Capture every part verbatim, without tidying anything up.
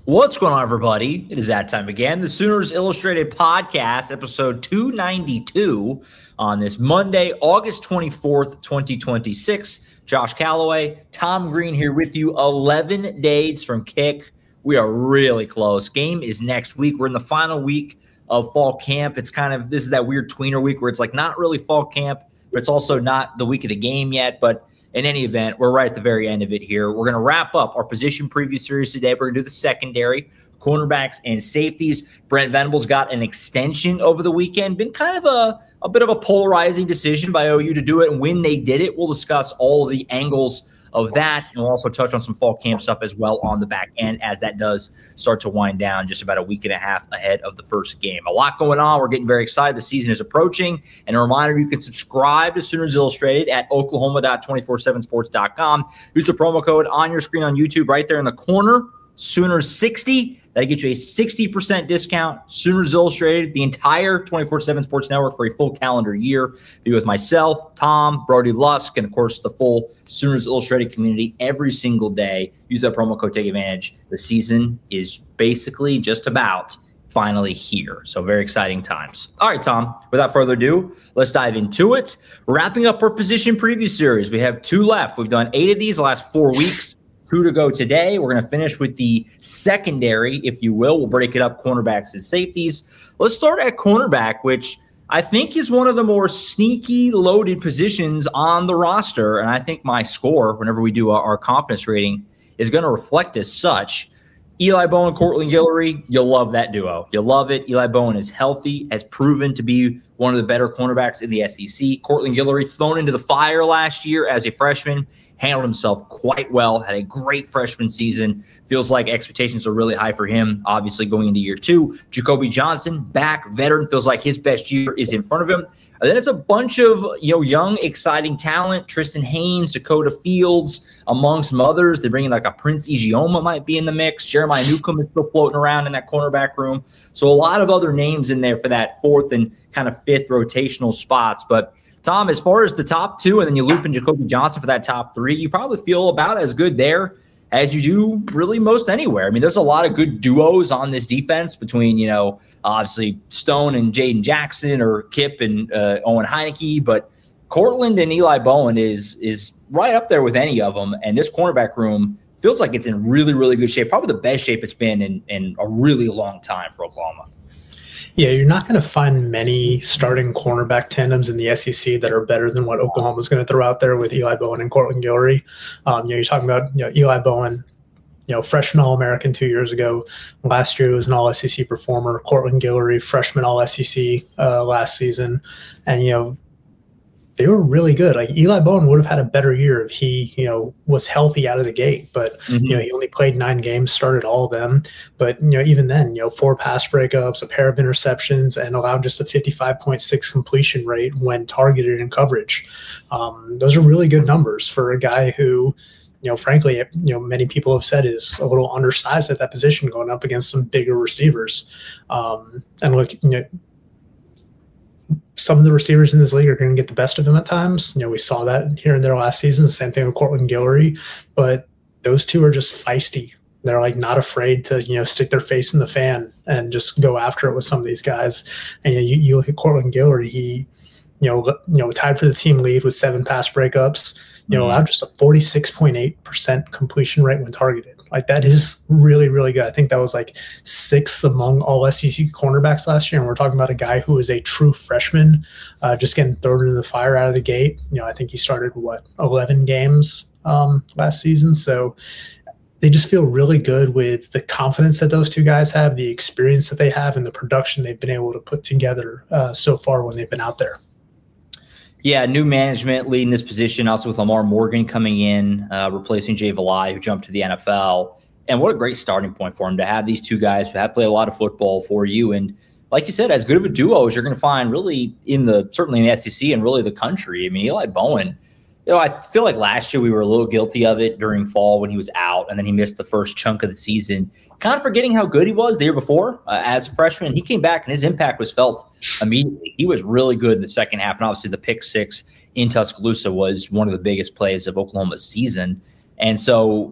What's going on, everybody? It is that time again. The Sooners Illustrated Podcast, episode two ninety-two, on this Monday, August twenty-fourth, twenty twenty-six. Josh Calloway, Tom Green here with you. eleven days from kick. We are really close. Game is next week. We're in the final week of fall camp. It's kind of, this is that weird tweener week where it's like not really fall camp, but it's also not the week of the game yet. But in any event, we're right at the very end of it here. We're going to wrap up our position preview series today. We're going to do the secondary, cornerbacks, and safeties. Brent Venables got an extension over the weekend. Been kind of a, a bit of a polarizing decision by O U to do it. And when they did it, we'll discuss all of the angles of that. And we'll also touch on some fall camp stuff as well on the back end as that does start to wind down just about a week and a half ahead of the first game. A lot going on. We're getting very excited. The season is approaching. And a reminder, you can subscribe to Sooners Illustrated at oklahoma dot two forty-seven sports dot com. Use the promo code on your screen on YouTube right there in the corner, Sooners sixty. That'll get you a sixty percent discount. Sooners Illustrated, the entire twenty-four seven Sports Network for a full calendar year. Be with myself, Tom, Brody Lusk, and of course the full Sooners Illustrated community every single day. Use that promo code, take advantage. The season is basically just about finally here. So very exciting times. All right, Tom, without further ado, let's dive into it. Wrapping up our position preview series. We have two left. We've done eight of these the last four weeks. Two to go today. We're going to finish with the secondary, if you will. We'll break it up, cornerbacks and safeties. Let's start at cornerback, which I think is one of the more sneaky loaded positions on the roster. And I think my score, whenever we do our, our confidence rating, is going to reflect as such. Eli Bowen, Courtland Guillory, you'll love that duo. You'll love it. Eli Bowen is healthy, has proven to be one of the better cornerbacks in the S E C. Courtland Guillory thrown into the fire last year as a freshman, handled himself quite well, had a great freshman season. Feels like expectations are really high for him, obviously, going into year two. Jacoby Johnson, back, veteran, feels like his best year is in front of him. And then it's a bunch of, you know, young, exciting talent. Tristan Haynes, Dakota Fields, among some others. They're bringing like a Prince Ijeoma might be in the mix. Jeremiah Newcomb is still floating around in that cornerback room. So a lot of other names in there for that fourth and kind of fifth rotational spots. But Tom, as far as the top two, and then you loop in Jacoby Johnson for that top three, you probably feel about as good there as you do really most anywhere. I mean, there's a lot of good duos on this defense between, you know, obviously Stone and Jaden Jackson or Kip and uh, Owen Heineke, but Courtland and Eli Bowen is is right up there with any of them. And this cornerback room feels like it's in really, really good shape, probably the best shape it's been in, in a really long time for Oklahoma. Yeah, you're not going to find many starting cornerback tandems in the S E C that are better than what Oklahoma's going to throw out there with Eli Bowen and Courtland Guillory. Um, you know, you're talking about you know Eli Bowen, you know, freshman All-American two years ago. Last year he was an All-S E C performer. Courtland Guillory, freshman All-S E C uh, last season, and you know they were really good. Like Eli Bowen would have had a better year if he, you know, was healthy out of the gate. But mm-hmm. you know, he only played nine games, started all of them. But you know, even then, you know, four pass breakups, a pair of interceptions, and allowed just a fifty-five point six completion rate when targeted in coverage. Um, those are really good numbers for a guy who, you know, frankly, you know, many people have said is a little undersized at that position, going up against some bigger receivers. Um, and look, you know, some of the receivers in this league are going to get the best of him at times. You know, we saw that here and there last season. The same thing with Courtland Guillory, but those two are just feisty. They're like not afraid to, you know, stick their face in the fan and just go after it with some of these guys. And you, know, you, you look at Courtland Guillory, he, you know, you know, tied for the team lead with seven pass breakups. You know, mm-hmm. allowed just a forty-six point eight percent completion rate when targeted. Like that is really, really good. I think that was like sixth among all S E C cornerbacks last year. And we're talking about a guy who is a true freshman, uh, just getting thrown into the fire out of the gate. You know, I think he started, what, eleven games um, last season. So they just feel really good with the confidence that those two guys have, the experience that they have, and the production they've been able to put together uh, so far when they've been out there. Yeah, new management leading this position, also with Lamar Morgan coming in, uh, replacing Jay Valai, who jumped to the N F L. And what a great starting point for him to have these two guys who have played a lot of football for you. And like you said, as good of a duo as you're going to find really in the, certainly in the S E C and really the country. I mean, Eli Bowen, you know, I feel like last year we were a little guilty of it during fall when he was out, and then he missed the first chunk of the season, kind of forgetting how good he was the year before uh, as a freshman. He came back, and his impact was felt immediately. He was really good in the second half, and obviously the pick six in Tuscaloosa was one of the biggest plays of Oklahoma's season. And so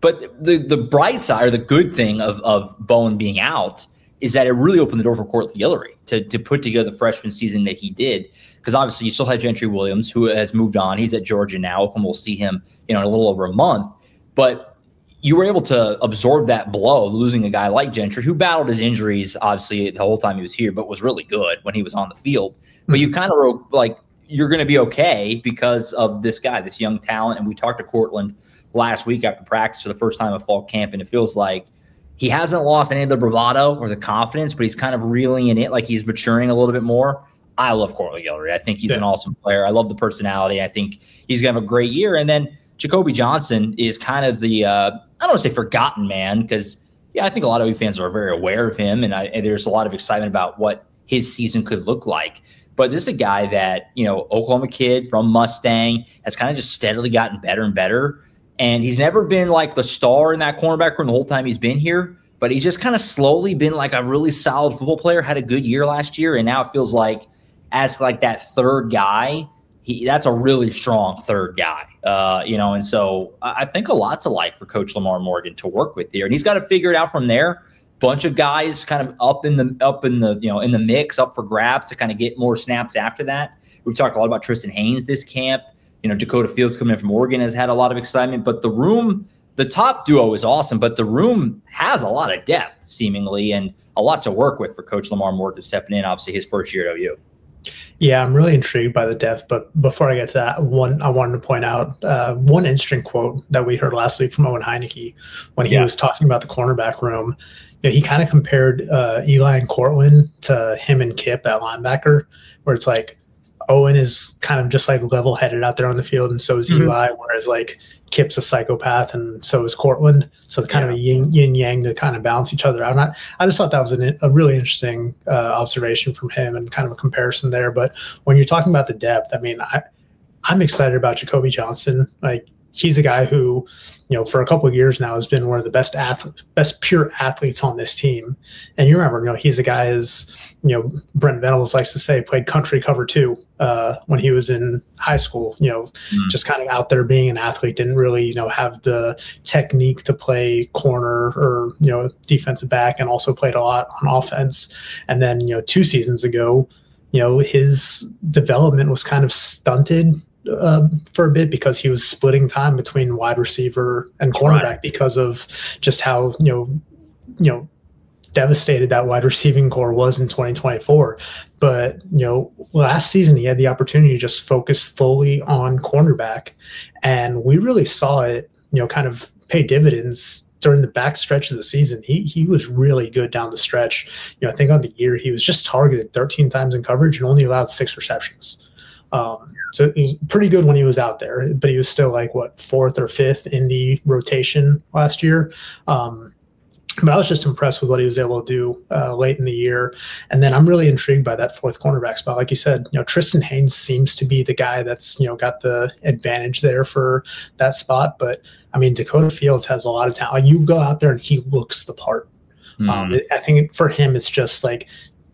But the the bright side or the good thing of of Bowen being out is that it really opened the door for Cortland Guillory to to put together the freshman season that he did. Because obviously you still have Gentry Williams, who has moved on. He's at Georgia now, and we'll see him, you know, in a little over a month. But you were able to absorb that blow, losing a guy like Gentry, who battled his injuries, obviously, the whole time he was here, but was really good when he was on the field. But you kind of wrote, like, you're going to be okay because of this guy, this young talent. And we talked to Cortland last week after practice for the first time at fall camp, and it feels like he hasn't lost any of the bravado or the confidence, but he's kind of reeling in it, like he's maturing a little bit more. I love Cortland Guillory. I think he's yeah. an awesome player. I love the personality. I think he's going to have a great year. And then Jacoby Johnson is kind of the, uh, I don't want to say forgotten man, because, yeah, I think a lot of O U fans are very aware of him, and, I, and there's a lot of excitement about what his season could look like. But this is a guy that, you know, Oklahoma kid from Mustang, has kind of just steadily gotten better and better. And he's never been like the star in that cornerback room the whole time he's been here, but he's just kind of slowly been like a really solid football player, had a good year last year, and now it feels like as like that third guy, he that's a really strong third guy, uh, you know. And so I think a lot to like for Coach Lamar Morgan to work with here, and he's got to figure it out from there. Bunch of guys kind of up in the up in the you know in the mix, up for grabs to kind of get more snaps after that. We've talked a lot about Tristan Haynes this camp. You know, Dakota Fields coming in from Oregon has had a lot of excitement, but the room, the top duo is awesome, but the room has a lot of depth seemingly, and a lot to work with for Coach Lamar Morgan stepping in. Obviously, his first year at O U. Yeah, I'm really intrigued by the depth. But before I get to that, one I wanted to point out uh, one interesting quote that we heard last week from Owen Heineke when he yeah. was talking about the cornerback room. You know, he kind of compared uh, Eli and Cortland to him and Kip at linebacker, where it's like Owen is kind of just like level-headed out there on the field, and so is mm-hmm. Eli, whereas like Kip's a psychopath, and so is Cortland. So it's kind yeah. of a yin, yin yang to kind of balance each other out. And I, I just thought that was an, a really interesting uh, observation from him and kind of a comparison there. But when you're talking about the depth, I mean, I, I'm excited about Jacoby Johnson. Like, he's a guy who, you know, for a couple of years now has been one of the best athletes, best pure athletes on this team. And you remember, you know, he's a guy, as, you know, Brent Venables likes to say, played country cover two uh, when he was in high school, you know, mm. just kind of out there being an athlete, didn't really, you know, have the technique to play corner or, you know, defensive back, and also played a lot on offense. And then, you know, two seasons ago, you know, his development was kind of stunted Uh, for a bit because he was splitting time between wide receiver and cornerback right. because of just how, you know, you know, devastated that wide receiving core was in twenty twenty-four. But, you know, last season he had the opportunity to just focus fully on cornerback, and we really saw it, you know, kind of pay dividends during the back stretch of the season. He he was really good down the stretch. You know, I think on the year he was just targeted thirteen times in coverage and only allowed six receptions. Um, so he was pretty good when he was out there, but he was still like, what, fourth or fifth in the rotation last year. Um, but I was just impressed with what he was able to do uh, late in the year. And then I'm really intrigued by that fourth cornerback spot. Like you said, you know, Tristan Haynes seems to be the guy that's, you know, got the advantage there for that spot. But I mean, Dakota Fields has a lot of talent. Like, you go out there and he looks the part. Mm. Um, I think for him, it's just like,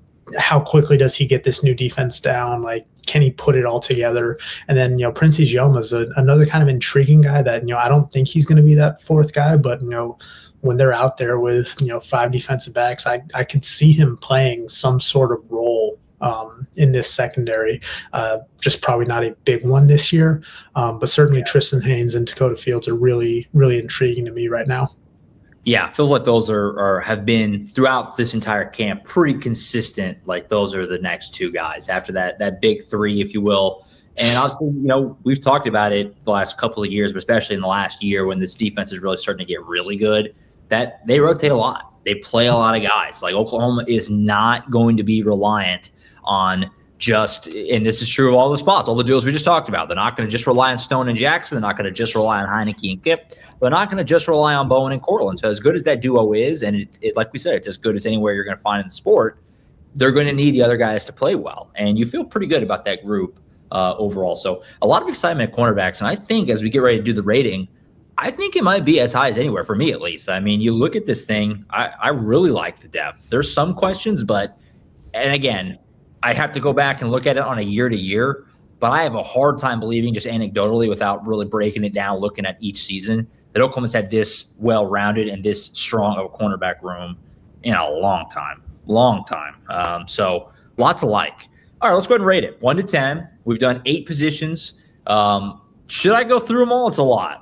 how quickly does he get this new defense down? Like, can he put it all together? And then, you know, Prince Ijeoma is a, another kind of intriguing guy that, you know, I don't think he's going to be that fourth guy, but, you know, when they're out there with, you know, five defensive backs, I, I could see him playing some sort of role um, in this secondary. Uh, just probably not a big one this year, um, but certainly yeah. Tristan Haynes and Dakota Fields are really, really intriguing to me right now. Yeah, feels like those are, are have been throughout this entire camp pretty consistent. Like, those are the next two guys after that that big three, if you will. And obviously, you know, we've talked about it the last couple of years, but especially in the last year when this defense is really starting to get really good, that they rotate a lot. They play a lot of guys. Like, Oklahoma is not going to be reliant on just, and this is true of all the spots, all the duos we just talked about. They're not going to just rely on Stone and Jackson. They're not going to just rely on Heineke and Kip. They're not going to just rely on Bowen and Cortland. So as good as that duo is, and it, it, like we said, it's as good as anywhere you're going to find in the sport, they're going to need the other guys to play well. And you feel pretty good about that group uh, overall. So a lot of excitement at cornerbacks. And I think as we get ready to do the rating, I think it might be as high as anywhere, for me at least. I mean, you look at this thing, I, I really like the depth. There's some questions, but, and again, I have to go back and look at it on a year-to-year, but I have a hard time believing, just anecdotally, without really breaking it down, looking at each season, that that Oklahoma's had this well-rounded and this strong of a cornerback room in a long time, long time. Um, so lots of like. All right, let's go ahead and rate it. one to ten. We've done eight positions. Um, should I go through them all? It's a lot.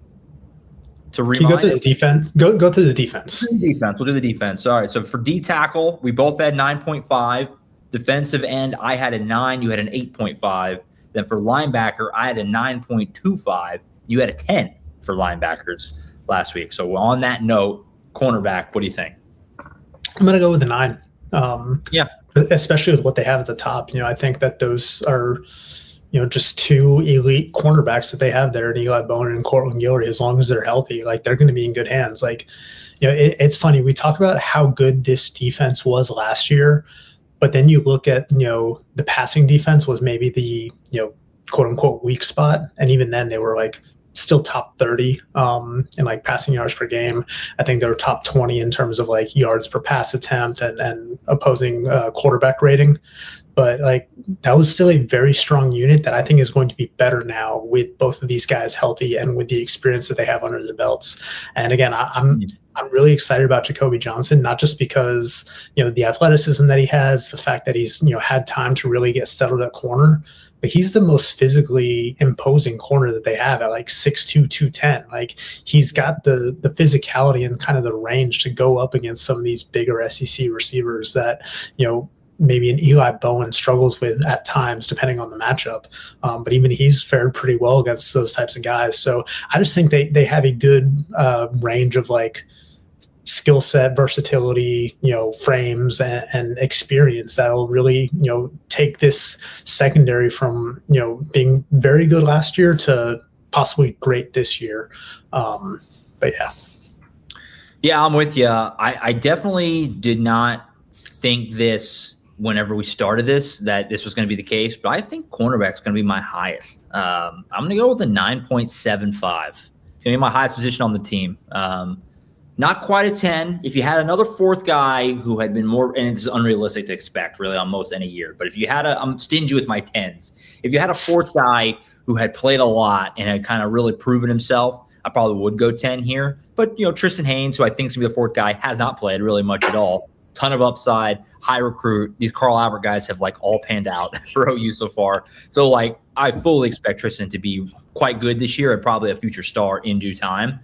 To Can you go through the defense? Go go through the defense. Defense. We'll do the defense. All right. So for D tackle, we both had nine point five. Defensive end, I had a nine. You had an eight point five. Then for linebacker, I had a nine point two five. You had a ten for linebackers last week. So on that note, cornerback, what do you think? I'm going to go with a nine. Um, yeah. Especially with what they have at the top. You know, I think that those are – you know, just two elite cornerbacks that they have there in Eli Bowen and Cortland Guillory. As long as they're healthy, like they're going to be in good hands. Like, you know, it, it's funny. We talk about how good this defense was last year, but then you look at, you know, the passing defense was maybe the, you know, quote unquote weak spot. And even then they were like still top thirty um, in like passing yards per game. I think they were top twenty in terms of like yards per pass attempt and, and opposing uh, quarterback rating. But like that was still a very strong unit that I think is going to be better now with both of these guys healthy and with the experience that they have under their belts. And again, I, I'm I'm really excited about Jacoby Johnson, not just because, you know, the athleticism that he has, the fact that he's, you know, had time to really get settled at corner, but he's the most physically imposing corner that they have at like six two, two ten. Like he's got the the physicality and kind of the range to go up against some of these bigger S E C receivers that, you know, maybe an Eli Bowen struggles with at times, depending on the matchup. Um, but even he's fared pretty well against those types of guys. So I just think they they have a good uh, range of like skill set, versatility, you know, frames and, and experience that'll really, you know, take this secondary from, you know, being very good last year to possibly great this year. Um, but yeah. Yeah, I'm with you. I, I definitely did not think this whenever we started this, that this was going to be the case, but I think cornerback's going to be my highest. Um, I'm going to go with a nine point seven five. It's going to be my highest position on the team. Um, not quite a ten. If you had another fourth guy who had been more, and it's unrealistic to expect really on most any year, but if you had a, I'm stingy with my tens. If you had a fourth guy who had played a lot and had kind of really proven himself, I probably would go ten here. But, you know, Tristan Haynes, who I think is going to be the fourth guy, has not played really much at all. Ton of upside, high recruit. These Carl Albert guys have like all panned out for O U so far. So like I fully expect Tristan to be quite good this year and probably a future star in due time.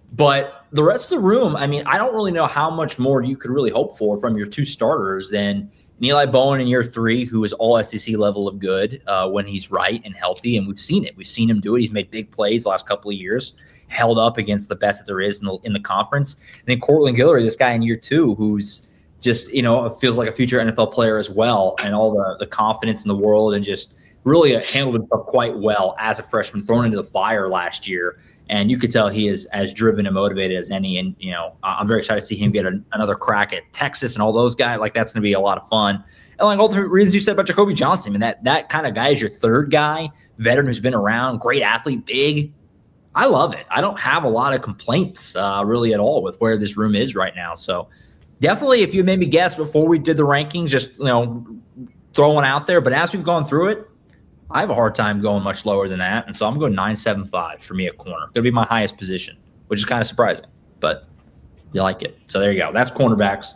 But the rest of the room, I mean, I don't really know how much more you could really hope for from your two starters than Eli Bowen in year three, who is all S E C level of good uh, when he's right and healthy. And we've seen it. We've seen him do it. He's made big plays the last couple of years, held up against the best that there is in the, in the conference. And then Cortland Guillory, this guy in year two, who's just, you know, feels like a future N F L player as well, and all the, the confidence in the world, and just really handled himself quite well as a freshman, thrown into the fire last year. And you could tell he is as driven and motivated as any. And, you know, I'm very excited to see him get a, another crack at Texas and all those guys. Like, that's going to be a lot of fun. And like all the reasons you said about Jacoby Johnson, I mean, that, that kind of guy is your third guy, veteran who's been around, great athlete, big. I love it. I don't have a lot of complaints uh, really at all with where this room is right now. So, definitely, if you made me guess before we did the rankings, just, you know, throw one out there. But as we've gone through it, I have a hard time going much lower than that. And so I'm going nine seven five for me at corner. Going to be my highest position, which is kind of surprising. But you like it. So there you go. That's cornerbacks.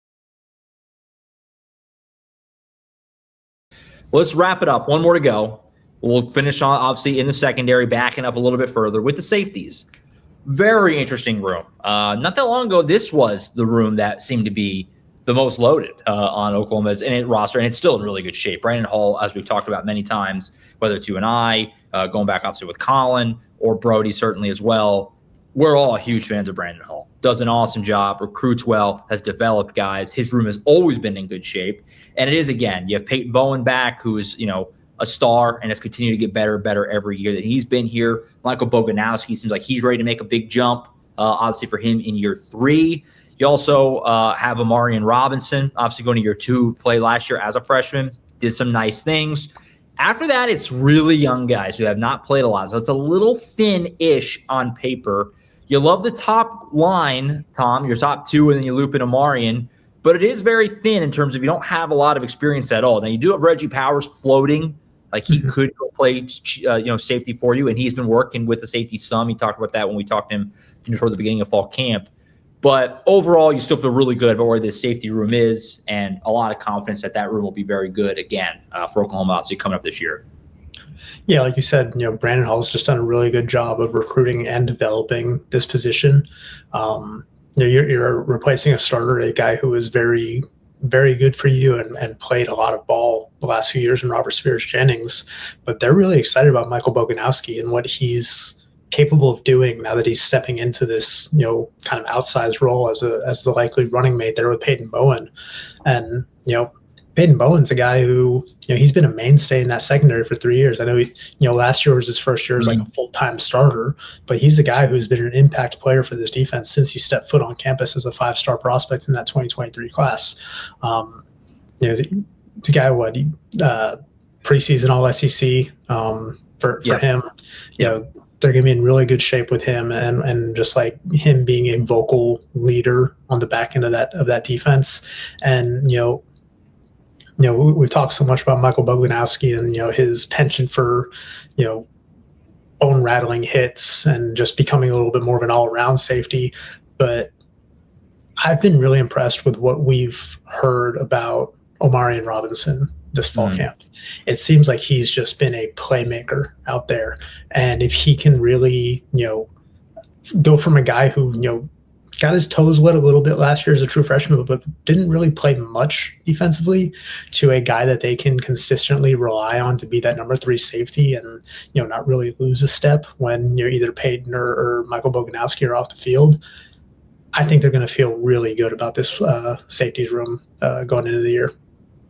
Let's wrap it up. One more to go. We'll finish on, obviously, in the secondary, backing up a little bit further with the safeties. Very interesting room. Uh, not that long ago, this was the room that seemed to be the most loaded uh, on Oklahoma's in it roster, and it's still in really good shape. Brandon Hall, as we've talked about many times, whether it's you and I, uh, going back obviously with Colin or Brody certainly as well, we're all huge fans of Brandon Hall. Does an awesome job, recruits well, has developed guys. His room has always been in good shape, and it is, again, you have Peyton Bowen back, who's, you know, a star and has continued to get better and better every year that he's been here. Michael Boganowski seems like he's ready to make a big jump, uh, obviously for him in year three. You also uh, have Amarian Robinson, obviously going to year two, played last year as a freshman, did some nice things. After that, it's really young guys who have not played a lot. So it's a little thin-ish on paper. You love the top line, Tom, your top two, and then you loop in Amarian. But it is very thin in terms of you don't have a lot of experience at all. Now, you do have Reggie Powers floating Like he Mm-hmm. could go play, uh, you know, safety for you, and he's been working with the safety some. He talked about that when we talked to him toward the beginning of fall camp. But overall, you still feel really good about where this safety room is, and a lot of confidence that that room will be very good again uh, for Oklahoma, obviously coming up this year. Yeah, like you said, you know, Brandon Hall's just done a really good job of recruiting and developing this position. Um, you know, you're, you're replacing a starter, a guy who was very, very good for you and, and played a lot of ball the last few years in Robert Spears Jennings. But they're really excited about Michael Boganowski and what he's capable of doing now that he's stepping into this, you know, kind of outsized role as a as the likely running mate there with Peyton Bowen. And, you know, Peyton Bowen's a guy who, you know, he's been a mainstay in that secondary for three years. I know, he, you know, last year was his first year as like a full-time starter, but he's a guy who's been an impact player for this defense since he stepped foot on campus as a five-star prospect in that twenty twenty-three class. Um, you know, the, the guy, what, he, uh, preseason all S E C um, for, for yep. him, you know, they're going to be in really good shape with him and, and just like him being a vocal leader on the back end of that, of that defense. And, you know, You know, we, we've talked so much about Michael Boganowski and, you know, his penchant for, you know, bone rattling hits and just becoming a little bit more of an all around safety. But I've been really impressed with what we've heard about Omarion Robinson this fall mm. camp. It seems like he's just been a playmaker out there. And if he can really, you know, go from a guy who, you know, got his toes wet a little bit last year as a true freshman, but didn't really play much defensively, to a guy that they can consistently rely on to be that number three safety and, you know, not really lose a step when you're either Peyton or, or Michael Boganowski are off the field. I think they're going to feel really good about this uh, safeties room uh, going into the year.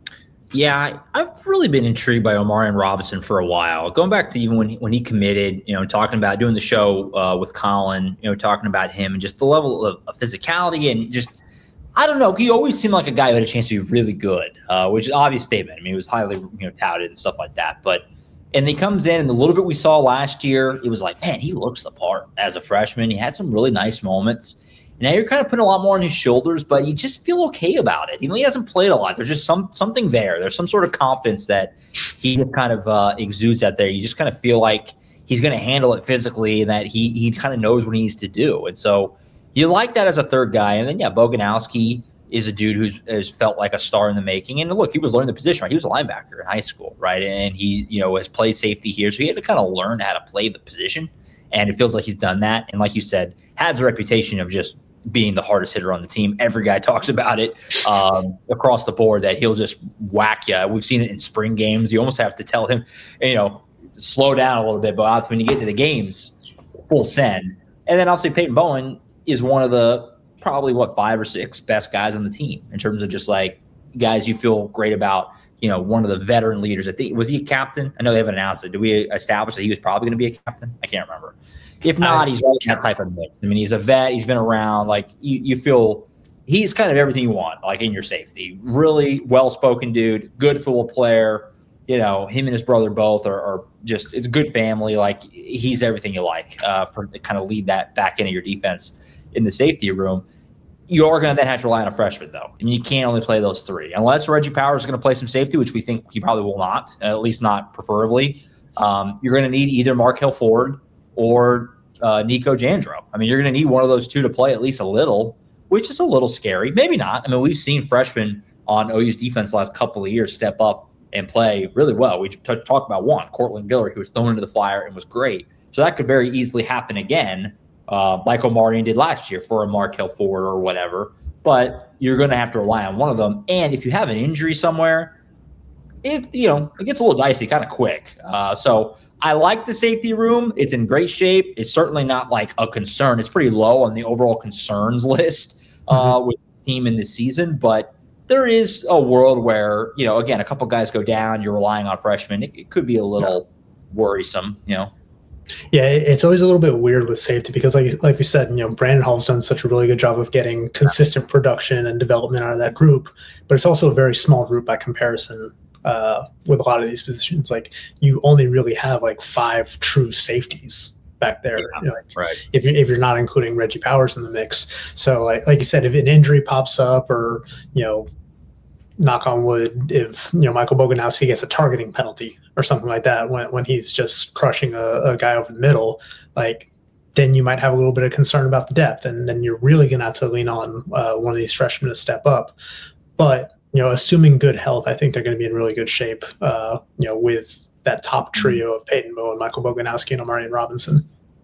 Yeah, I've really been intrigued by Omarion Robinson for a while. Going back to even when he, when he committed, you know, talking about doing the show uh, with Colin, you know, talking about him and just the level of, of physicality and just, I don't know, he always seemed like a guy who had a chance to be really good, uh, which is an obvious statement. I mean, he was highly, you know, touted and stuff like that. But and he comes in, and the little bit we saw last year, it was like, man, he looks the part as a freshman. He had some really nice moments. Now you're kind of putting a lot more on his shoulders, but you just feel okay about it. Even though he hasn't played a lot, there's just some something there. There's some sort of confidence that he just kind of uh, exudes out there. You just kind of feel like he's going to handle it physically and that he he kind of knows what he needs to do. And so you like that as a third guy. And then, yeah, Boganowski is a dude who's has felt like a star in the making. And look, he was learning the position, right? He was a linebacker in high school, right? And he, you know, has played safety here. So he had to kind of learn how to play the position. And it feels like he's done that. And like you said, has a reputation of just being the hardest hitter on the team. Every guy talks about it um, across the board, that he'll just whack you. We've seen it in spring games. You almost have to tell him, you know, slow down a little bit. But obviously when you get to the games, full send. And then obviously Peyton Bowen is one of the probably, what, five or six best guys on the team in terms of just like guys you feel great about. You know, one of the veteran leaders. I think, was he a captain? I know they haven't announced it. Did we establish that he was probably going to be a captain? I can't remember. If not, he's right in that type of mix. I mean, he's a vet. He's been around. Like, you, you feel he's kind of everything you want, like, in your safety. Really well-spoken dude, good football player. You know, him and his brother both are, are just – it's a good family. Like, he's everything you like uh, for to kind of lead that back into your defense in the safety room. You are going to then have to rely on a freshman, though. And you can't only play those three. Unless Reggie Powers is going to play some safety, which we think he probably will not, at least not preferably. Um, you're going to need either Markel Ford or uh, Nico Jandro. I mean, you're going to need one of those two to play at least a little, which is a little scary. Maybe not. I mean, we've seen freshmen on O U's defense the last couple of years step up and play really well. We t- talked about one, Cortland Guillory, who was thrown into the fire and was great. So that could very easily happen again, uh, like Omarion did last year for a Markel Ford or whatever. But you're going to have to rely on one of them. And if you have an injury somewhere, it you know it gets a little dicey kind of quick. Uh, so I like the safety room. It's in great shape. It's certainly not like a concern. It's pretty low on the overall concerns list uh, mm-hmm. with the team in this season. But there is a world where, you know, again, a couple guys go down, you're relying on freshmen. It, it could be a little worrisome, you know. Yeah, it's always a little bit weird with safety because, like like we said, you know, Brandon Hall's done such a really good job of getting consistent production and development out of that group. But it's also a very small group by comparison. Uh, with a lot of these positions, like you only really have like five true safeties back there. Yeah, you know, like right. If you if you're not including Reggie Powers in the mix, so like like you said, if an injury pops up or you know knock on wood, if you know Michael Boganowski gets a targeting penalty or something like that when when he's just crushing a, a guy over the middle, like then you might have a little bit of concern about the depth, and then you're really going to have to lean on uh, one of these freshmen to step up. But you know, assuming good health, I think they're going to be in really good shape. Uh, you know, with that top trio of Peyton Bowen, Michael Boganowski, and Omarion Robinson.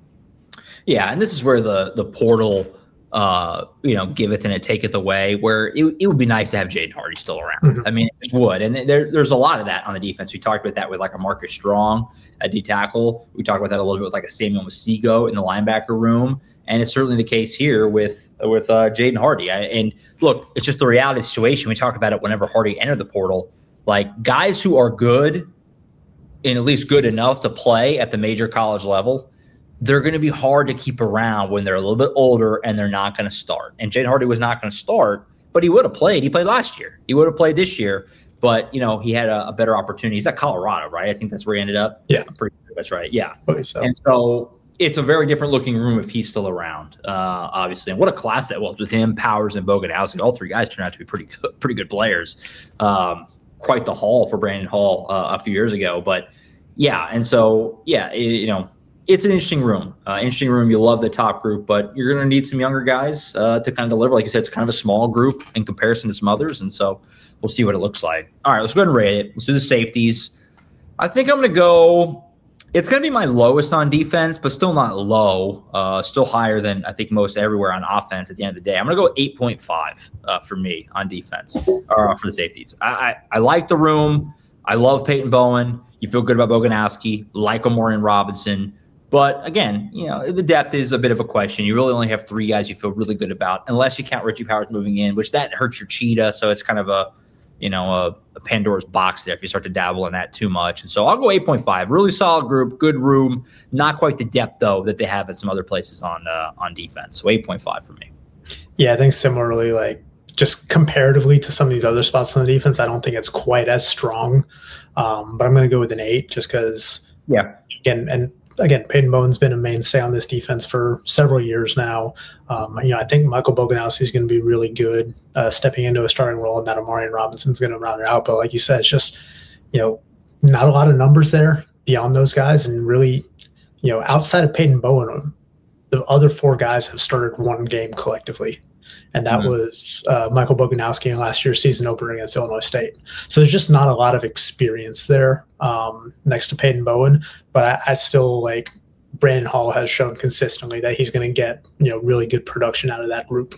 Yeah, and this is where the the portal, uh, you know, giveth and it taketh away. Where it, it would be nice to have Jaden Hardy still around. Mm-hmm. I mean, it just would, and there, there's a lot of that on the defense. We talked about that with like a Marcus Strong at D tackle. We talked about that a little bit with like a Samuel Masigo in the linebacker room, and it's certainly the case here with with uh, Jaden Hardy. I, and look, it's just the reality situation. We talk about it whenever Hardy entered the portal. Like guys who are good, and at least good enough to play at the major college level, they're going to be hard to keep around when they're a little bit older and they're not going to start. And Jaden Hardy was not going to start, but he would have played. He played last year. He would have played this year, but you know he had a, a better opportunity. He's at Colorado, right? I think that's where he ended up. Yeah, I'm pretty sure that's right. Yeah, okay, so. And so it's a very different looking room if he's still around, uh, obviously. And what a class that was with him, Powers, and Boganowski. All three guys turned out to be pretty good, pretty good players. Um, quite the haul for Brandon Hall uh, a few years ago, but yeah. And so yeah, it, you know. It's an interesting room. Uh, interesting room. You love the top group, but you're going to need some younger guys uh, to kind of deliver. Like you said, it's kind of a small group in comparison to some others, and so we'll see what it looks like. All right, let's go ahead and rate it. Let's do the safeties. I think I'm going to go – it's going to be my lowest on defense, but still not low. Uh, still higher than I think most everywhere on offense at the end of the day. I'm going to go eight point five uh, for me on defense or uh, for the safeties. I, I, I like the room. I love Peyton Bowen. You feel good about Boganowski. Like Omarion Robinson. But again, you know, the depth is a bit of a question. You really only have three guys you feel really good about, unless you count Richie Powers moving in, which that hurts your cheetah. So it's kind of a, you know, a, a Pandora's box there if you start to dabble in that too much. And so I'll go eight point five. Really solid group, good room. Not quite the depth though that they have at some other places on uh, on defense. So eight point five for me. Yeah, I think similarly, like just comparatively to some of these other spots on the defense, I don't think it's quite as strong. Um, but I'm going to go with an eight just because. Yeah. Again, and. Again, Peyton Bowen's been a mainstay on this defense for several years now. Um, you know, I think Michael Boganowski is going to be really good uh, stepping into a starting role, and that Omarion Robinson's going to round it out. But like you said, it's just, you know, not a lot of numbers there beyond those guys. And really, you know, outside of Peyton Bowen, the other four guys have started one game collectively. And that mm-hmm. was uh, Michael Boganowski in last year's season opener against Illinois State. So there's just not a lot of experience there um, next to Peyton Bowen. But I, I still like Brandon Hall has shown consistently that he's going to get, you know, really good production out of that group.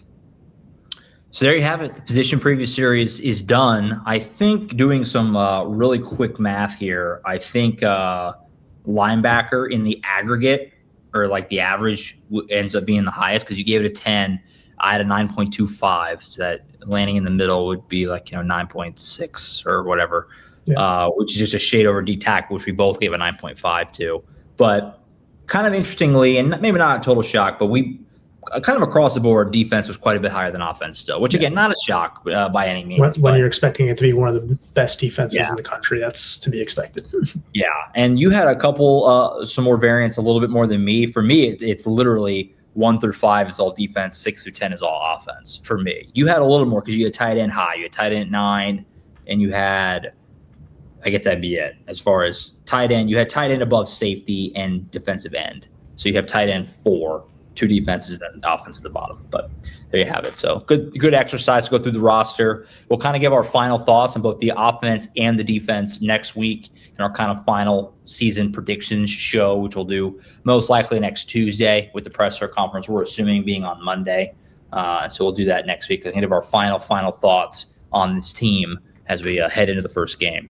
So there you have it. The position preview series is done. I think doing some uh, really quick math here, I think uh, linebacker in the aggregate or like the average ends up being the highest because you gave it a ten. I had a nine point two five, so that landing in the middle would be like, you know, nine point six or whatever, yeah. uh, which is just a shade over D tackle, which we both gave a nine point five to. But kind of interestingly, and maybe not a total shock, but we uh, kind of across the board, defense was quite a bit higher than offense still, which, yeah. again, not a shock uh, by any means. When, when you're expecting it to be one of the best defenses yeah. in the country, that's to be expected. Yeah, and you had a couple, uh, some more variants, a little bit more than me. For me, it, it's literally – one through five is all defense. Six through ten is all offense for me. You had a little more because you had tight end high. You had tight end at nine, and you had, I guess that'd be it. As far as tight end, you had tight end above safety and defensive end. So you have tight end four, two defenses, and offense at the bottom. But there you have it. So good, good exercise to go through the roster. We'll kind of give our final thoughts on both the offense and the defense next week in our kind of final season predictions show, which we'll do most likely next Tuesday with the presser conference. We're assuming being on Monday. Uh, so we'll do that next week. I think of our final, final thoughts on this team as we uh, head into the first game.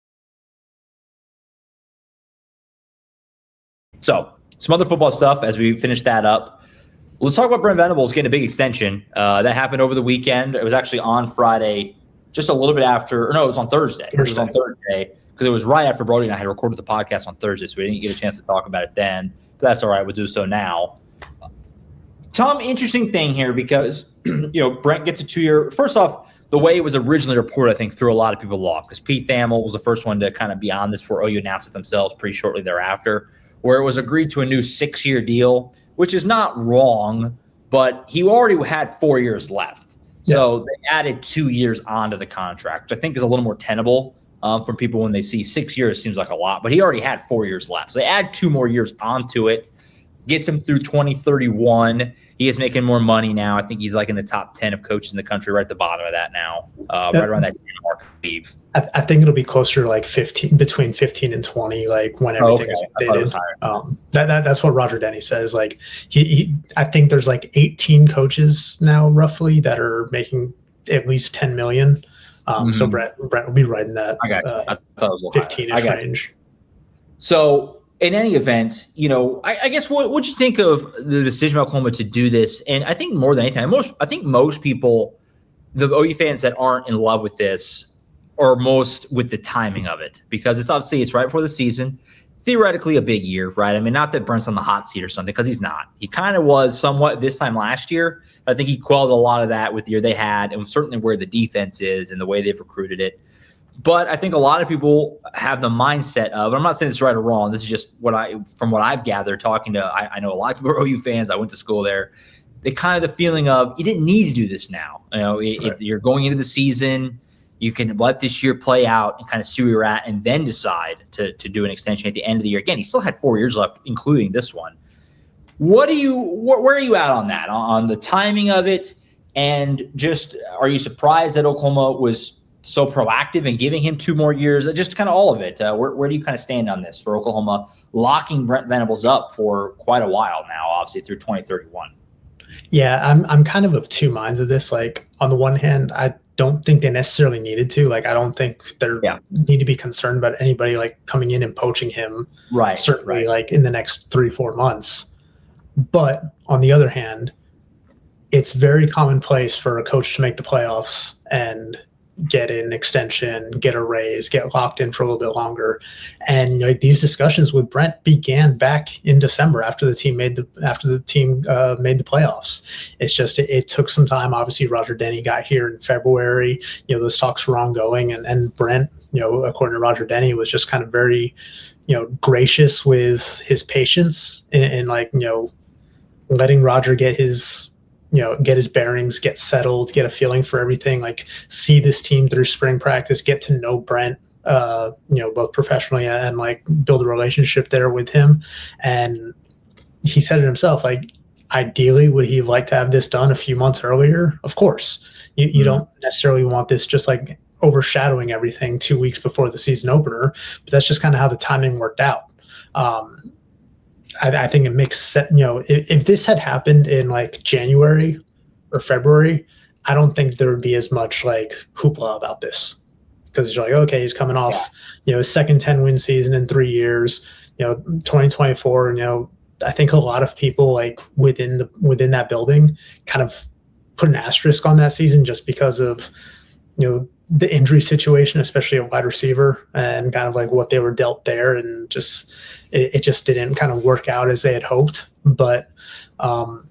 So some other football stuff as we finish that up. Let's talk about Brent Venables getting a big extension. Uh, that happened over the weekend. It was actually on Friday, just a little bit after, or no, it was on Thursday. Thursday. It was on Thursday because it was right after Brody and I had recorded the podcast on Thursday, so we didn't get a chance to talk about it then. But that's all right. We'll do so now. Tom, interesting thing here because, you know, Brent gets a two-year – first off, the way it was originally reported, I think, threw a lot of people off because Pete Thamel was the first one to kind of be on this before O U announced it themselves pretty shortly thereafter, where it was agreed to a new six-year deal, which is not wrong, but he already had four years left. So yeah. They added two years onto the contract, which I think is a little more tenable um, for people when they see six years seems like a lot, but he already had four years left. So they add two more years onto it, gets him through twenty thirty-one. He is making more money now. I think he's like in the top ten of coaches in the country, right at the bottom of that now, uh, yeah. right around that mark, I believe. I, I think it'll be closer to like fifteen, between fifteen and twenty, like when everything oh, okay. is updated. Um, that, that that's what Roger Denny says. Like he, he, I think there's like eighteen coaches now, roughly, that are making at least ten million. Um, mm-hmm. So Brent, Brent will be right in that. I got you. Uh, I thought it was a little fifteen-ish range. You. So. In any event, you know, I, I guess what would you think of the decision of Oklahoma to do this? And I think more than anything, most I think most people, the O U fans that aren't in love with this, are most with the timing of it, because it's obviously it's right before the season, theoretically a big year, right? I mean, not that Brent's on the hot seat or something, because he's not. He kind of was somewhat this time last year. I think he quelled a lot of that with the year they had, and certainly where the defense is and the way they've recruited it. But I think a lot of people have the mindset of, I'm not saying this is right or wrong, this is just what I, from what I've gathered, talking to, I, I know a lot of people are O U fans, I went to school there, they kind of the feeling of, you didn't need to do this now. You know, it, right. it, you're going into the season, you can let this year play out and kind of see where you're at, and then decide to, to do an extension at the end of the year. Again, he still had four years left, including this one. What do you, wh- where are you at on that, on, on the timing of it? And just, are you surprised that Oklahoma was so proactive in giving him two more years? Just kind of all of it. Uh, where, where do you kind of stand on this for Oklahoma locking Brent Venables up for quite a while now, obviously through twenty thirty-one? Yeah, I'm I'm kind of of two minds of this. Like, on the one hand, I don't think they necessarily needed to. Like, I don't think they yeah. need to be concerned about anybody like coming in and poaching him. Right. Certainly, right. like in the next three four months. But on the other hand, it's very commonplace for a coach to make the playoffs and get an extension, get a raise, get locked in for a little bit longer. And you know, these discussions with Brent began back in December after the team made the after the team uh, made the playoffs. It's just it, it took some time. Obviously, Roger Denny got here in February. You know, those talks were ongoing, and and Brent, you know, according to Roger Denny, was just kind of very, you know, gracious with his patience and, and like you know, letting Roger get his. you know, get his bearings, get settled, get a feeling for everything, like see this team through spring practice, get to know Brent, uh, you know, both professionally and like build a relationship there with him. And he said it himself, like, ideally, would he have liked to have this done a few months earlier? Of course. You, you mm-hmm. don't necessarily want this just like overshadowing everything two weeks before the season opener, but that's just kind of how the timing worked out. Um, I, I think it makes sense. You know, if, if this had happened in like January or February, I don't think there would be as much like hoopla about this, because you're like, okay, he's coming off, yeah. you know, his second ten win season in three years, you know, twenty twenty-four. And, you know, I think a lot of people like within the, within that building kind of put an asterisk on that season just because of, you know, the injury situation, especially a wide receiver, and kind of like what they were dealt there. And just, it, it just didn't kind of work out as they had hoped. But um,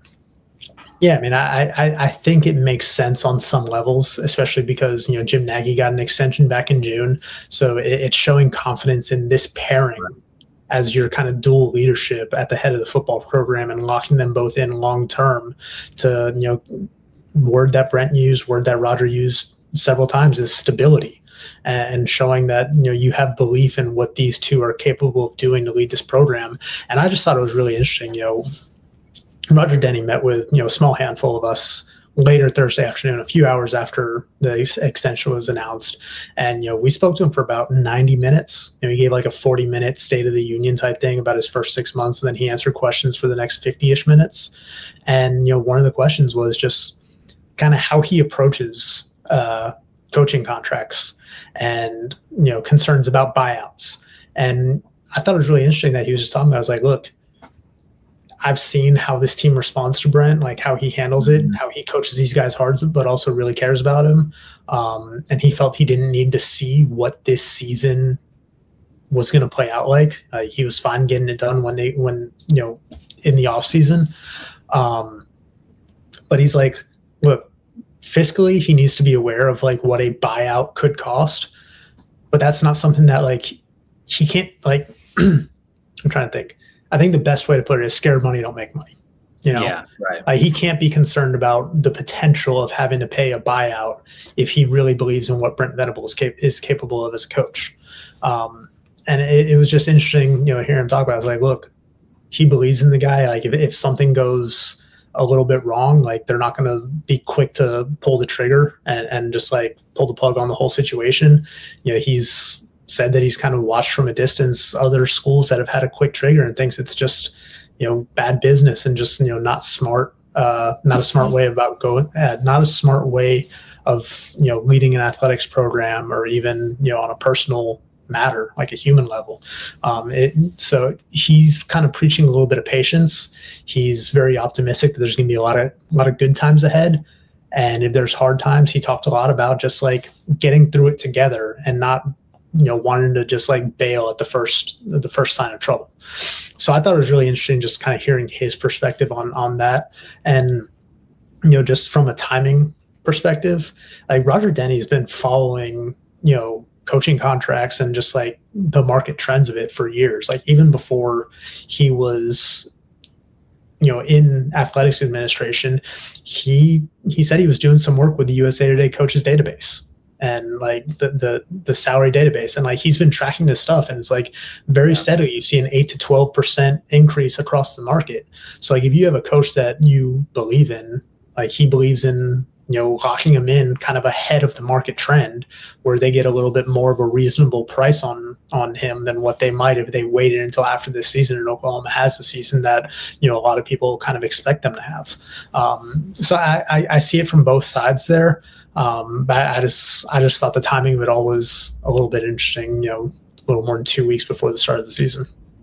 yeah, I mean, I, I, I think it makes sense on some levels, especially because, you know, Jim Nagy got an extension back in June. So it, it's showing confidence in this pairing as your kind of dual leadership at the head of the football program, and locking them both in long-term to, you know, word that Brent used, word that Roger used several times, is stability, and showing that, you know, you have belief in what these two are capable of doing to lead this program. And I just thought it was really interesting. You know, Roger Denny met with, you know, a small handful of us later Thursday afternoon, a few hours after the extension was announced. And, you know, we spoke to him for about ninety minutes. You know, he gave like a forty minute State of the Union type thing about his first six months. And then he answered questions for the next fifty ish minutes. And, you know, one of the questions was just kind of how he approaches uh, coaching contracts and, you know, concerns about buyouts. And I thought it was really interesting that he was just talking about, I was like, look, I've seen how this team responds to Brent, like how he handles it and how he coaches these guys hard, but also really cares about him. Um, and he felt he didn't need to see what this season was going to play out like. Uh, he was fine getting it done when they, when, you know, in the off season. Um, but he's like, look, fiscally, he needs to be aware of like what a buyout could cost, but that's not something that like he can't like. I'm trying to think. I think the best way to put it is scared money don't make money. You know, yeah, right. uh, he can't be concerned about the potential of having to pay a buyout if he really believes in what Brent Venables is, cap- is capable of as a coach. Um, and it, it was just interesting, you know, hearing him talk about it. I was like, look, he believes in the guy. Like if, if something goes a little bit wrong, like they're not going to be quick to pull the trigger and, and just like pull the plug on the whole situation. You know, he's said that he's kind of watched from a distance other schools that have had a quick trigger and thinks it's just, you know, bad business and just, you know, not smart, uh, not a smart way about going, uh, not a smart way of, you know, leading an athletics program or even, you know, on a personal matter, like a human level. Um, it, so he's kind of preaching a little bit of patience. He's very optimistic that there's going to be a lot of, a lot of good times ahead. And if there's hard times, he talked a lot about just like getting through it together and not, you know, wanting to just like bail at the first, the first sign of trouble. So I thought it was really interesting just kind of hearing his perspective on, on that. And, you know, just from a timing perspective, like Roger Denny's been following, you know, coaching contracts and just like the market trends of it for years. Like even before he was, you know, in athletics administration, he, he said he was doing some work with the U S A Today coaches database and like the, the, the salary database. And like, he's been tracking this stuff and it's like very yeah. steadily. You see an eight to twelve percent increase across the market. So like, if you have a coach that you believe in, like he believes in, you know, locking them in kind of ahead of the market trend where they get a little bit more of a reasonable price on, on him than what they might if they waited until after this season and Oklahoma has the season that, you know, a lot of people kind of expect them to have. Um, so I, I, I see it from both sides there. Um, but I just, I just thought the timing of it all was a little bit interesting, you know, a little more than two weeks before the start of the season.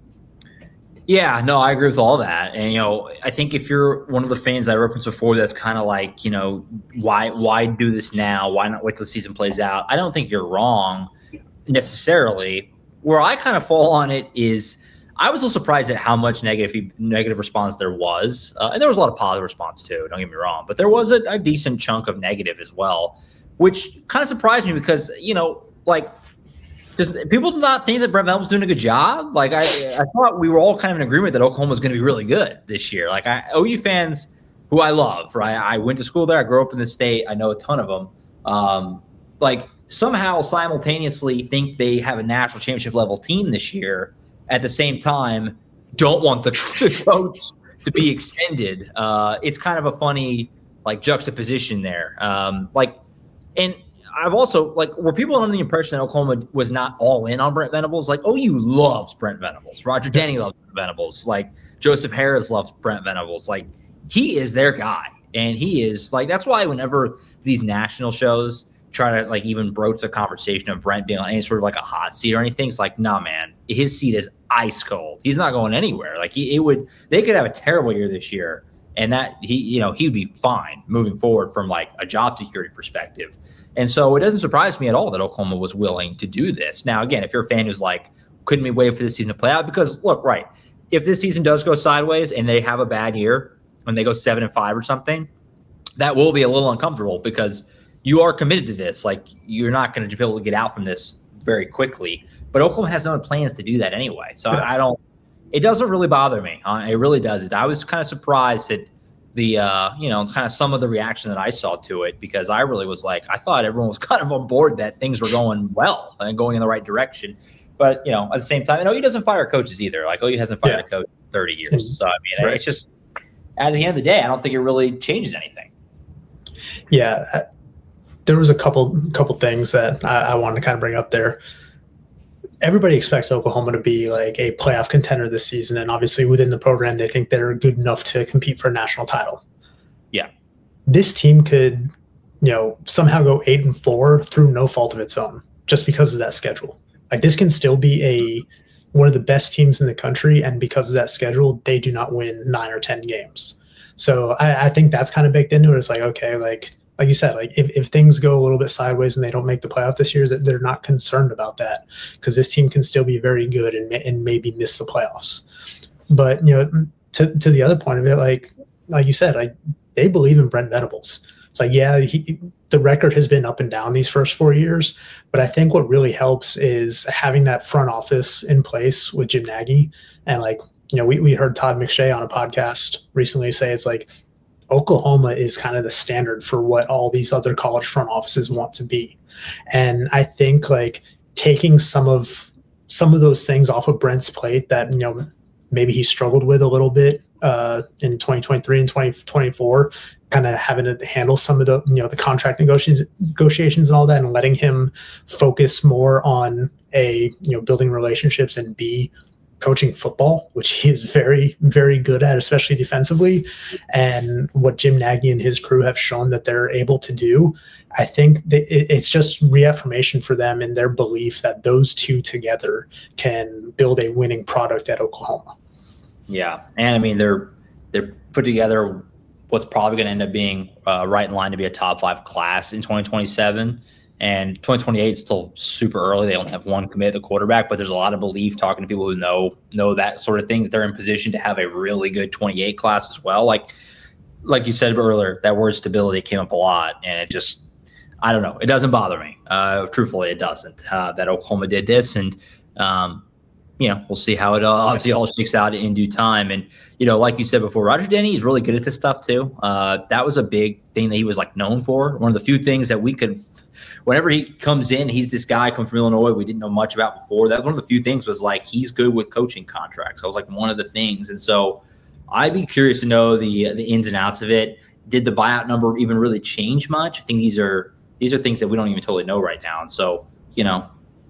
Yeah, no, I agree with all that. And, you know, I think if you're one of the fans I referenced before that's kind of like, you know, why why do this now? Why not wait till the season plays out? I don't think you're wrong necessarily. Where I kind of fall on it is I was a little surprised at how much negative negative response there was. Uh, and there was a lot of positive response too, don't get me wrong. But there was a, a decent chunk of negative as well, which kind of surprised me because, you know, like – does people not think that Brent Venables doing a good job? Like I, I thought we were all kind of in agreement that Oklahoma was going to be really good this year. Like I, O U fans, who I love, right? I went to school there. I grew up in the state. I know a ton of them. Um, like somehow simultaneously think they have a national championship level team this year. At the same time, don't want the, the coach to be extended. Uh, it's kind of a funny like juxtaposition there. Um, like and. I've also, like, were people under the impression that Oklahoma was not all in on Brent Venables? Like, O U loves Brent Venables. Roger Denny loves Brent Venables. Like, Joseph Harris loves Brent Venables. Like, he is their guy. And he is, like, that's why whenever these national shows try to, like, even broach the conversation of Brent being on any sort of, like, a hot seat or anything, it's like, nah, man, his seat is ice cold. He's not going anywhere. Like, he, it would, they could have a terrible year this year. And that, he, you know, he would be fine moving forward from, like, a job security perspective. And so it doesn't surprise me at all that Oklahoma was willing to do this. Now, again, if you're a fan who's like, couldn't we wait for this season to play out? Because, look, right, if this season does go sideways and they have a bad year and they go seven and five or something, that will be a little uncomfortable because you are committed to this. Like, you're not going to be able to get out from this very quickly. But Oklahoma has no plans to do that anyway. So yeah. I don't – it doesn't really bother me. Uh, it really doesn't. I was kind of surprised that – the, uh, you know, kind of some of the reaction that I saw to it, because I really was like, I thought everyone was kind of on board that things were going well and going in the right direction. But, you know, at the same time, and O U doesn't fire coaches either. Like, O U hasn't fired yeah. a coach in thirty years. So, I mean, right. it's just, at the end of the day, I don't think it really changes anything. Yeah. There was a couple couple things that I, I wanted to kind of bring up there. Everybody expects Oklahoma to be like a playoff contender this season. And obviously within the program, they think they're good enough to compete for a national title. Yeah. This team could, you know, somehow go eight and four through no fault of its own, just because of that schedule. Like this can still be a, one of the best teams in the country. And because of that schedule, they do not win nine or ten games. So I, I think that's kind of baked into it. It's like, okay, like, Like you said, like if, if things go a little bit sideways and they don't make the playoff this year, that they're not concerned about that because this team can still be very good and, and maybe miss the playoffs. But, you know, to, to the other point of it, like like you said, like they believe in Brent Venables. It's like, yeah, he, the record has been up and down these first four years, but I think what really helps is having that front office in place with Jim Nagy and like you know, we, we heard Todd McShay on a podcast recently say it's like Oklahoma is kind of the standard for what all these other college front offices want to be. And I think like taking some of some of those things off of Brent's plate that, you know, maybe he struggled with a little bit uh, in twenty twenty-three and twenty twenty-four, kind of having to handle some of the, you know, the contract negotiations, negotiations and all that, and letting him focus more on a, you know, building relationships and B, coaching football, which he is very, very good at, especially defensively. And what Jim Nagy and his crew have shown that they're able to do, I think that it's just reaffirmation for them in their belief that those two together can build a winning product at Oklahoma. Yeah. And I mean, they're, they're put together what's probably going to end up being uh, right in line to be a top five class in twenty twenty-seven. And twenty twenty-eight is still super early. They only have one commit at the quarterback, but there's a lot of belief talking to people who know know that sort of thing, that they're in position to have a really good twenty-eight class as well. Like like you said earlier, that word stability came up a lot, and it just, I don't know, it doesn't bother me. Uh, truthfully, it doesn't. Uh, that Oklahoma did this, and um, you know, we'll see how it all, obviously all shakes out in due time. And you know, like you said before, Roger Denny is really good at this stuff too. Uh, that was a big thing that he was like known for. One of the few things that we could. Whenever he comes in, he's this guy come from Illinois we didn't know much about before. That was one of the few things was like he's good with coaching contracts. That was like one of the things. And so I'd be curious to know the the ins and outs of it. Did the buyout number even really change much? I think these are these are things that we don't even totally know right now. And so, you know,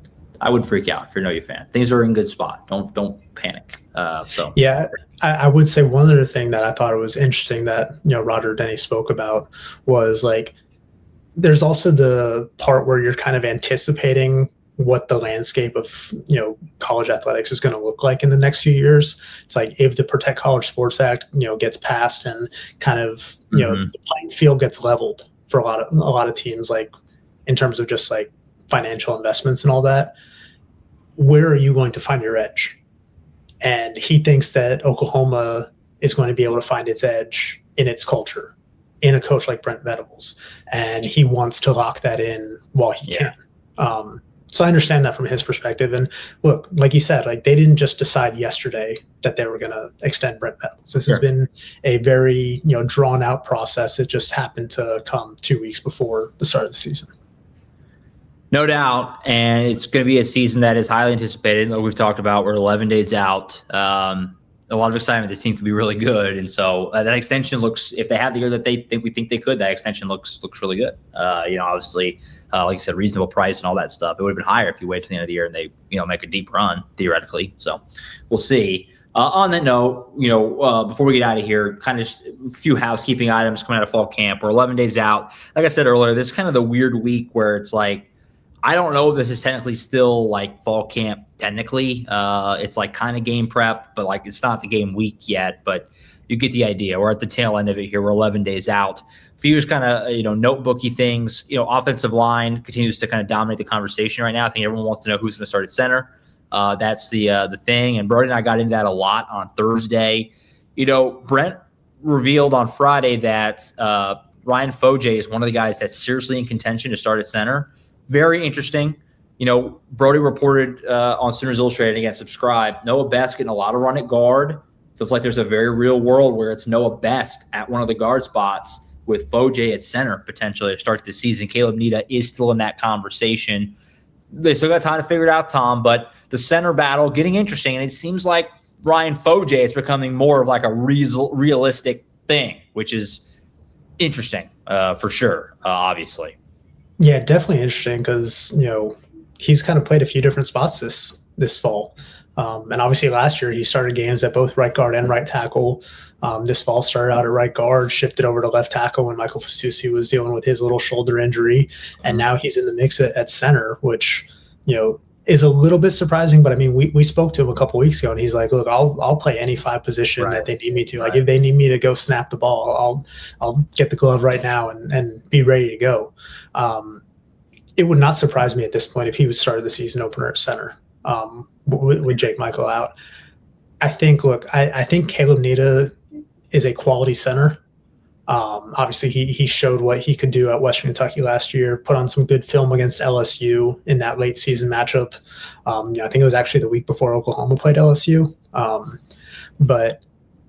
I would freak out if you're a N O U fan. Things are in good spot. Don't don't panic. Uh, so yeah, I, I would say one other thing that I thought it was interesting that, you know, Roger Denny spoke about was like, there's also the part where you're kind of anticipating what the landscape of, you know, college athletics is going to look like in the next few years. It's like if the Protect College Sports Act, you know, gets passed and kind of, you mm-hmm. know, the playing field gets leveled for a lot of a lot of teams, like in terms of just like financial investments and all that. Where are you going to find your edge? And he thinks that Oklahoma is going to be able to find its edge in its culture, in a coach like Brent Venables, and he wants to lock that in while he yeah. can. Um, so I understand that from his perspective. And look, like you said, like they didn't just decide yesterday that they were going to extend Brent Venables. This sure. has been a very, you know, drawn out process. It just happened to come two weeks before the start of the season. No doubt. And it's going to be a season that is highly anticipated. Like we've talked about, we're eleven days out. Um, a lot of excitement. This team could be really good. And so uh, that extension looks, if they have the year that they think we think they could, that extension looks looks really good. Uh, you know, obviously, uh, like you said, reasonable price and all that stuff. It would have been higher if you wait till the end of the year and they, you know, make a deep run, theoretically. So we'll see. Uh, on that note, you know, uh, before we get out of here, kind of just a few housekeeping items coming out of fall camp. We're eleven days out. Like I said earlier, this is kind of the weird week where it's like, I don't know if this is technically still like fall camp. Technically, uh, it's like kind of game prep, but like it's not the game week yet. But you get the idea. We're at the tail end of it here. We're eleven days out. A few just kind of you know notebooky things. You know, offensive line continues to kind of dominate the conversation right now. I think everyone wants to know who's going to start at center. Uh, that's the uh, the thing. And Brody and I got into that a lot on Thursday. You know, Brent revealed on Friday that uh, Ryan Foje is one of the guys that's seriously in contention to start at center. Very interesting. You know, Brody reported uh, on Sooners Illustrated, again, subscribe, Noah Best getting a lot of run at guard. Feels like there's a very real world where it's Noah Best at one of the guard spots with Foje at center potentially to start the season. Caleb Nita is still in that conversation. They still got time to figure it out, Tom, but the center battle getting interesting, and it seems like Ryan Foje is becoming more of like a real, realistic thing, which is interesting uh, for sure, uh, obviously. Yeah, definitely interesting because, you know, he's kind of played a few different spots this this fall. Um, and obviously last year he started games at both right guard and right tackle. Um, this fall started out at right guard, shifted over to left tackle when Michael Fasusi was dealing with his little shoulder injury. And now he's in the mix at, at center, which, you know, is a little bit surprising. But I mean, we, we spoke to him a couple weeks ago and he's like, look, I'll I'll play any five position right. that they need me to. Like right. if they need me to go snap the ball, I'll I'll get the glove right now and, and be ready to go. Um, it would not surprise me at this point if he would start the season opener at center um, with, with Jake Michael out. I think, look, I, I think Caleb Nita is a quality center. Um, obviously, he he showed what he could do at Western Kentucky last year, put on some good film against L S U in that late season matchup. Um, you know, I think it was actually the week before Oklahoma played L S U. Um, but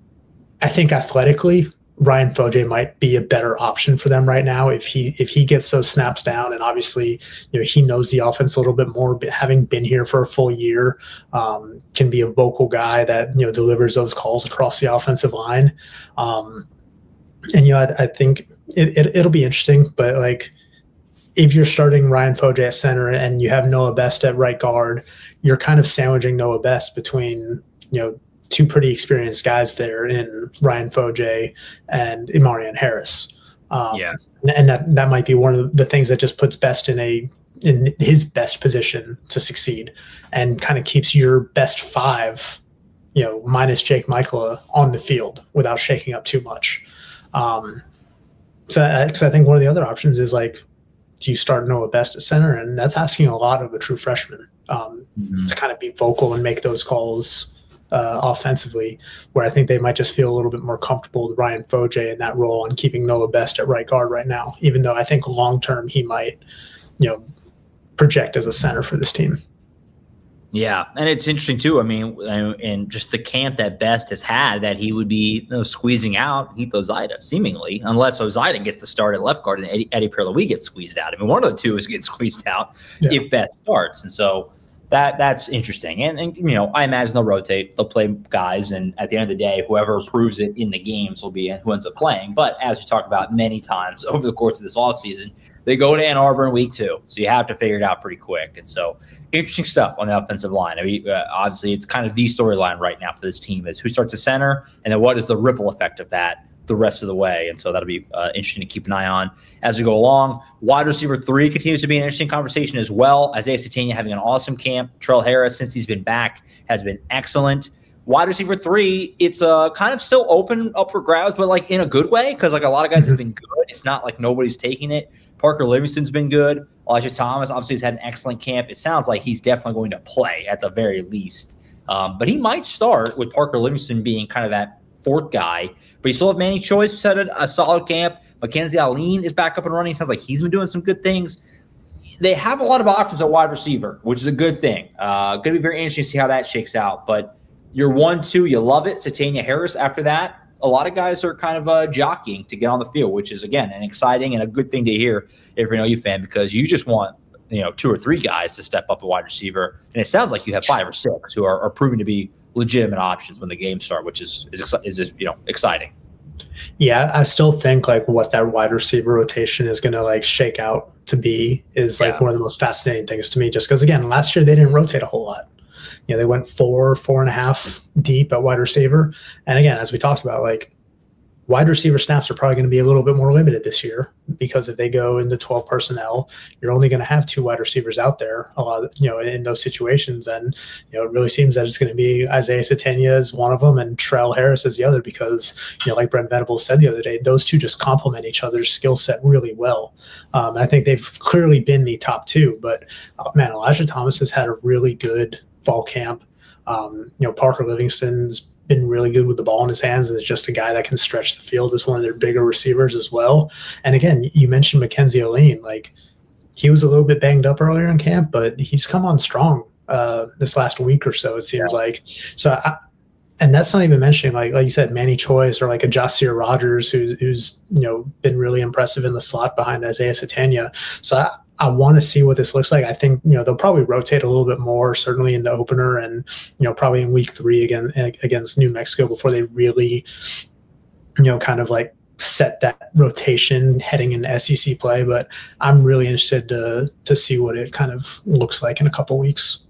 I think athletically, Ryan Foje might be a better option for them right now if he if he gets those snaps down, and obviously, you know, he knows the offense a little bit more, having been here for a full year, um, can be a vocal guy that, you know, delivers those calls across the offensive line. Um, and you know, I, I think it, it it'll be interesting, but like, if you're starting Ryan Foje at center and you have Noah Best at right guard, you're kind of sandwiching Noah Best between, you know, two pretty experienced guys there in Ryan Foje and Imarian Harris. Um, yeah. And that, that might be one of the things that just puts Best in a in his best position to succeed, and kind of keeps your best five, you know, minus Jake Michael on the field without shaking up too much. Um, so, I, so I think one of the other options is like, do you start Noah Best at center? And that's asking a lot of a true freshman um, mm-hmm. to kind of be vocal and make those calls Uh, offensively, where I think they might just feel a little bit more comfortable with Ryan Foje in that role and keeping Noah Best at right guard right now, even though I think long term he might, you know, project as a center for this team. Yeah, and it's interesting too. I mean, and just the camp that Best has had, that he would be, you know, squeezing out Heath Ozaida, seemingly, unless Ozaida gets to start at left guard and Eddie, Eddie Perloui gets squeezed out. I mean, one of the two is getting squeezed out yeah. if Best starts, and so. That that's interesting, and and you know, I imagine they'll rotate, they'll play guys, and at the end of the day, whoever proves it in the games will be who ends up playing. But as we talked about many times over the course of this offseason, they go to Ann Arbor in week two, so you have to figure it out pretty quick. And so, interesting stuff on the offensive line. I mean, uh, obviously, it's kind of the storyline right now for this team is who starts at center, and then what is the ripple effect of that the rest of the way. And so that'll be uh, interesting to keep an eye on as we go along. Wide receiver three continues to be an interesting conversation as well. Isaiah Sategna having an awesome camp. Trell Harris, since he's been back, has been excellent. Wide receiver three, it's uh, kind of still open up for grabs, but like in a good way, because like a lot of guys have been good. It's not like nobody's taking it. Parker Livingston's been good. Elijah Thomas obviously has had an excellent camp. It sounds like he's definitely going to play at the very least. Um, but he might start with Parker Livingston being kind of that fourth guy. But you still have Manny Choice, who's had a, a solid camp. Mackenzie Allen is back up and running. Sounds like he's been doing some good things. They have a lot of options at wide receiver, which is a good thing. Uh, going to be very interesting to see how that shakes out. But you're one, two, you love it. Sategna Harris after that. A lot of guys are kind of uh, jockeying to get on the field, which is, again, an exciting and a good thing to hear if you're an O U fan, because you just want, you know, two or three guys to step up a wide receiver. And it sounds like you have five or six who are, are proving to be legitimate options when the games start, which is is, is, is you know, exciting. Yeah, I still think like what that wide receiver rotation is going to like shake out to be is like yeah. one of the most fascinating things to me, just because, again, last year they didn't rotate a whole lot. You know, they went four, four and a half deep at wide receiver. And again, as we talked about, like wide receiver snaps are probably going to be a little bit more limited this year, because if they go into twelve personnel, you're only going to have two wide receivers out there a lot of, you know, in those situations. And, you know, it really seems that it's going to be Isaiah Sategna is one of them and Trell Harris is the other, because, you know, like Brent Venables said the other day, those two just complement each other's skill set really well. Um, and I think they've clearly been the top two, but uh, man, Elijah Thomas has had a really good fall camp. Um, you know, Parker Livingston's been really good with the ball in his hands, and is just a guy that can stretch the field as one of their bigger receivers as well. And again, you mentioned Mackenzie Allen, like he was a little bit banged up earlier in camp, but he's come on strong uh, this last week or so, it seems yeah. like. So, I, and that's not even mentioning, like like you said, Manny Choice or like a Jahsir Rogers, who, who's, you know, been really impressive in the slot behind Isaiah Sategna. So I, I want to see what this looks like. I think, you know, they'll probably rotate a little bit more, certainly in the opener, and, you know, probably in week three again against New Mexico before they really, you know, kind of like set that rotation heading into S E C play. But I'm really interested to to see what it kind of looks like in a couple weeks.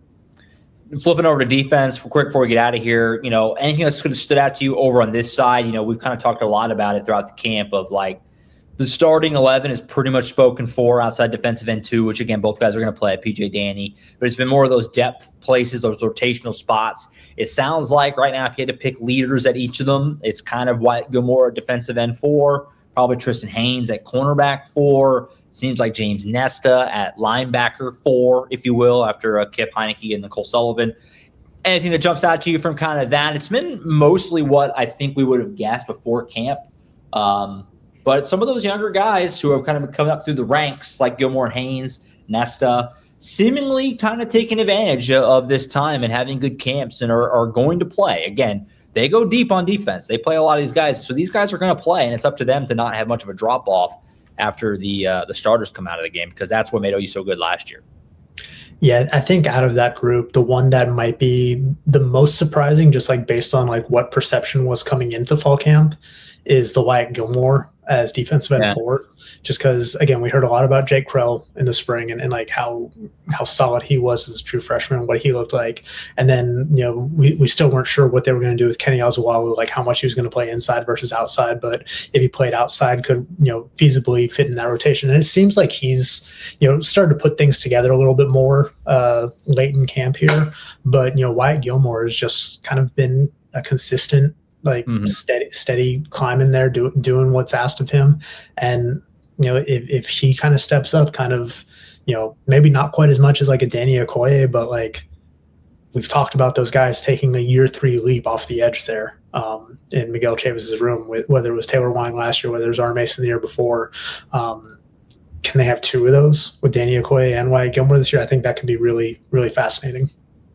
Flipping over to defense quick before we get out of here, you know, anything that's sort of stood out to you over on this side? You know, we've kind of talked a lot about it throughout the camp of like, the starting eleven is pretty much spoken for outside defensive end two, which, again, both guys are going to play at P J Danny. But it's been more of those depth places, those rotational spots. It sounds like right now if you had to pick leaders at each of them, it's kind of Wyatt Gilmore at defensive end four, probably Tristan Haynes at cornerback four. Seems like James Nesta at linebacker four, if you will, after uh, Kip Heineke and Nicole Sullivan. Anything that jumps out to you from kind of that? It's been mostly what I think we would have guessed before camp. Um But some of those younger guys who have kind of coming up through the ranks, like Gilmore and Haynes, Nesta, seemingly kind of taking advantage of this time and having good camps and are, are going to play. Again, they go deep on defense. They play a lot of these guys. So these guys are going to play, and it's up to them to not have much of a drop-off after the uh, the starters come out of the game, because that's what made O U so good last year. Yeah, I think out of that group, the one that might be the most surprising, just like based on like what perception was coming into fall camp, is the Wyatt Gilmore as defensive end yeah. forward. Just because, again, we heard a lot about Jake Krell in the spring and, and like how how solid he was as a true freshman, what he looked like. And then, you know, we, we still weren't sure what they were going to do with Kenny Ozawalu, like how much he was going to play inside versus outside. But if he played outside, could, you know, feasibly fit in that rotation. And it seems like he's, you know, started to put things together a little bit more uh, late in camp here. But, you know, Wyatt Gilmore has just kind of been a consistent, like mm-hmm. steady, steady climbing there, do, doing what's asked of him. And, you know, if, if he kind of steps up, kind of, you know, maybe not quite as much as like a Danny Okoye, but like we've talked about those guys taking a year three leap off the edge there um, in Miguel Chavez's room, with, whether it was Taylor Wine last year, whether it was R. Mason the year before. Um, can they have two of those with Danny Okoye and Wyatt Gilmore this year? I think that could be really, really fascinating.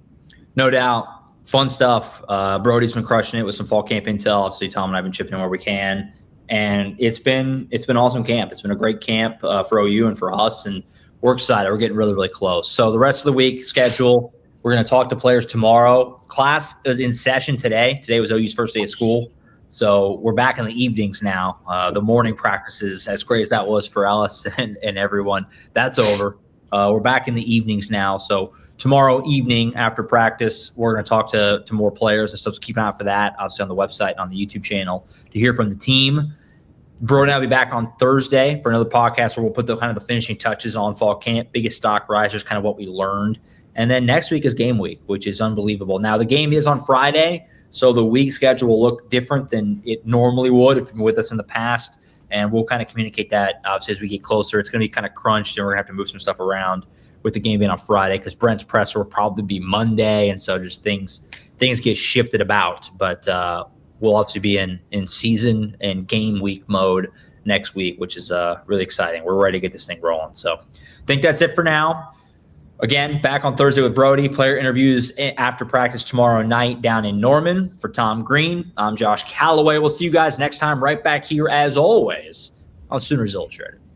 No doubt. Fun stuff. Uh, Brody's been crushing it with some fall camp intel. Obviously, Tom and I have been chipping in where we can. And it's been it's been awesome camp. It's been a great camp uh, for O U and for us, and we're excited. We're getting really, really close. So the rest of the week schedule, we're going to talk to players tomorrow. Class is in session today. Today was O U's first day of school. So we're back in the evenings now. Uh, the morning practices, as great as that was for Ellis and, and everyone, that's over. Uh, we're back in the evenings now. So tomorrow evening after practice, we're going to talk to, to more players and stuff. So keep an eye out for that, obviously on the website and on the YouTube channel to hear from the team. Brody and I will be back on Thursday for another podcast where we'll put the kind of the finishing touches on fall camp, biggest stock risers, kind of what we learned. And then next week is game week, which is unbelievable. Now, the game is on Friday, so the week schedule will look different than it normally would if you've been with us in the past. And we'll kind of communicate that, obviously, as we get closer. It's going to be kind of crunched, and we're going to have to move some stuff around with the game being on Friday because Brent's presser will probably be Monday, and so just things things get shifted about. But uh, we'll obviously be in, in season and game week mode next week, which is uh, really exciting. We're ready to get this thing rolling. So I think that's it for now. Again, back on Thursday with Brody. Player interviews after practice tomorrow night down in Norman. For Tom Green, I'm Josh Calloway. We'll see you guys next time right back here, as always, on Sooners Illustrated.